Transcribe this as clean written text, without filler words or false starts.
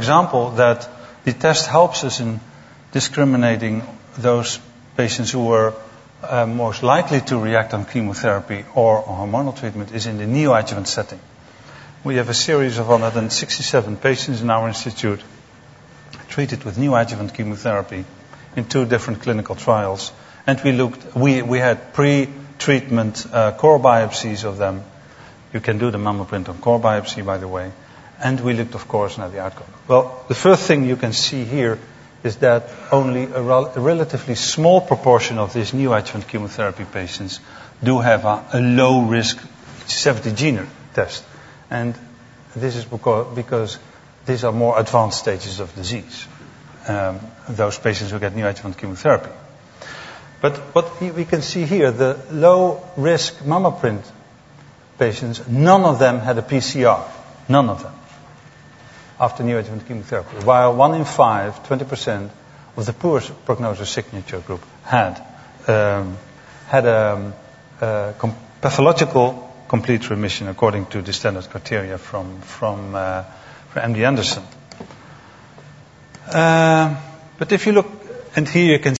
example, that the test helps us in discriminating those patients who were most likely to react on chemotherapy or hormonal treatment is in the neoadjuvant setting. We have a series of 167 patients in our institute treated with neoadjuvant chemotherapy in 2 different clinical trials. And we had pre-treatment core biopsies of them. You can do the MammaPrint on core biopsy, by the way. And we looked, of course, at the outcome. Well, the first thing you can see here is that only a relatively small proportion of these neoadjuvant chemotherapy patients do have a low-risk 70-gene test. And this is because these are more advanced stages of disease, those patients who get neoadjuvant chemotherapy. But what we can see here, the low-risk MammaPrint patients, none of them had a PCR. None of them. After neoadjuvant chemotherapy. While 1 in 5, 20% of the poor prognosis signature group had a pathological complete remission according to the standard criteria from MD Anderson. But if you look, and here you can